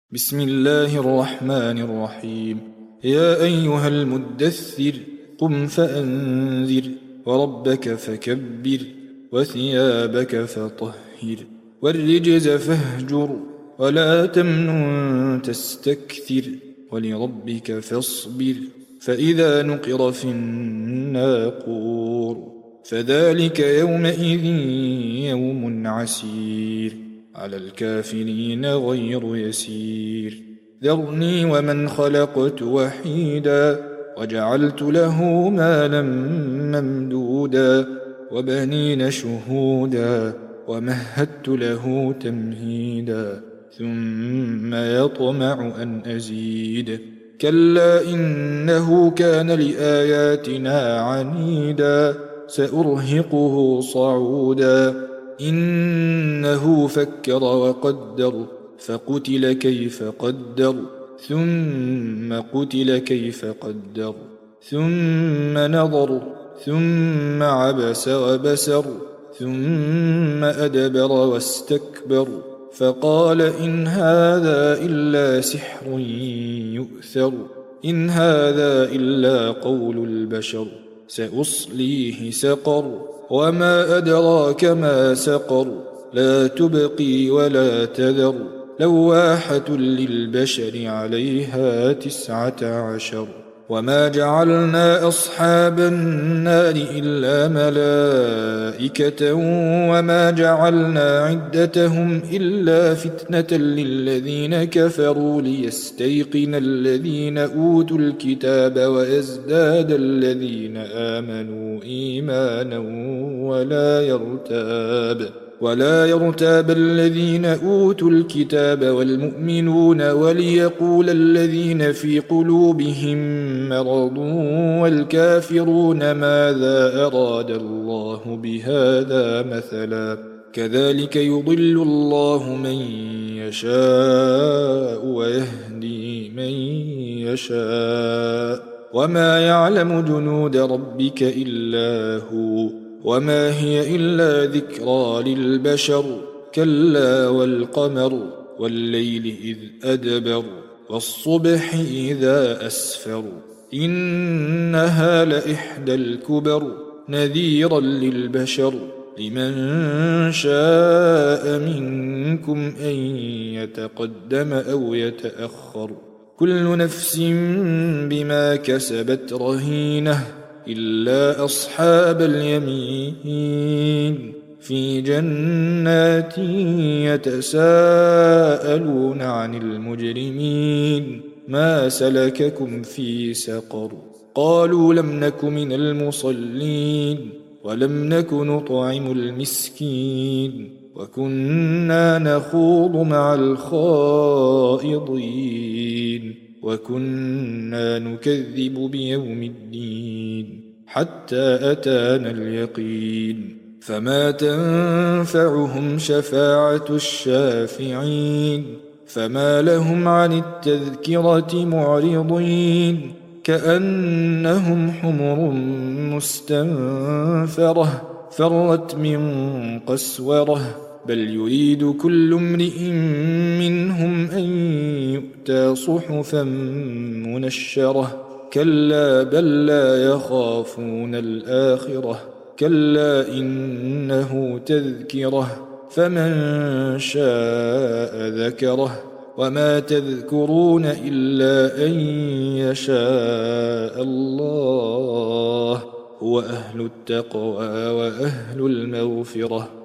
بسم الله الرحمن الرحيم. يا أيها المدثر قم فأنذر وربك فكبر وثيابك فطهر والرجز فاهجر ولا تمنن تستكثر ولربك فاصبر فإذا نقر في الناقور فذلك يومئذ يوم عسير على الكافرين غير يسير. ذرني ومن خلقت وحيدا وجعلت له مالا ممدودا وبنين شهودا ومهدت له تمهيدا ثم يطمع أن أزيد كلا إنه كان لآياتنا عنيدا سأرهقه صعودا إنه فكر وقدر فقتل كيف قدر ثم قتل كيف قدر ثم نظر ثم عبس وبسر ثم أدبر واستكبر فقال إن هذا إلا سحر يؤثر إن هذا إلا قول البشر سأصليه سقر وما أدراك ما سقر لا تبقي ولا تذر لواحة للبشر عليها 19 وما جعلنا أصحاب النار إلا ملائكة وما جعلنا عدتهم إلا فتنة للذين كفروا ليستيقن الذين أوتوا الكتاب ويزداد الذين آمنوا إيمانا ولا يرتاب الذين أوتوا الكتاب والمؤمنون وليقول الذين في قلوبهم مرض والكافرون ماذا أراد الله بهذا مثلا كذلك يضل الله من يشاء ويهدي من يشاء وما يعلم جنود ربك إلا هو وما هي إلا ذكرى للبشر كلا والقمر والليل إذ أدبر والصبح إذا أسفر إنها لإحدى الكبر نذيرا للبشر لمن شاء منكم أن يتقدم أو يتأخر كل نفس بما كسبت رهينة إلا أصحاب اليمين في جنات يتساءلون عن المجرمين ما سلككم في سقر قالوا لم نك من المصلين ولم نك نطعم المسكين وكنا نخوض مع الخائضين وكنا نكذب بيوم الدين حتى أتانا اليقين فما تنفعهم شفاعة الشافعين فما لهم عن التذكرة معرضين كأنهم حمر مستنفرة فرت من قسورة بل يريد كل امرئ منهم أن يؤتى صحفا منشرة كلا بل لا يخافون الآخرة كلا إنه تذكرة فمن شاء ذكره وما تذكرون إلا أن يشاء الله هو أهل التقوى وأهل المغفرة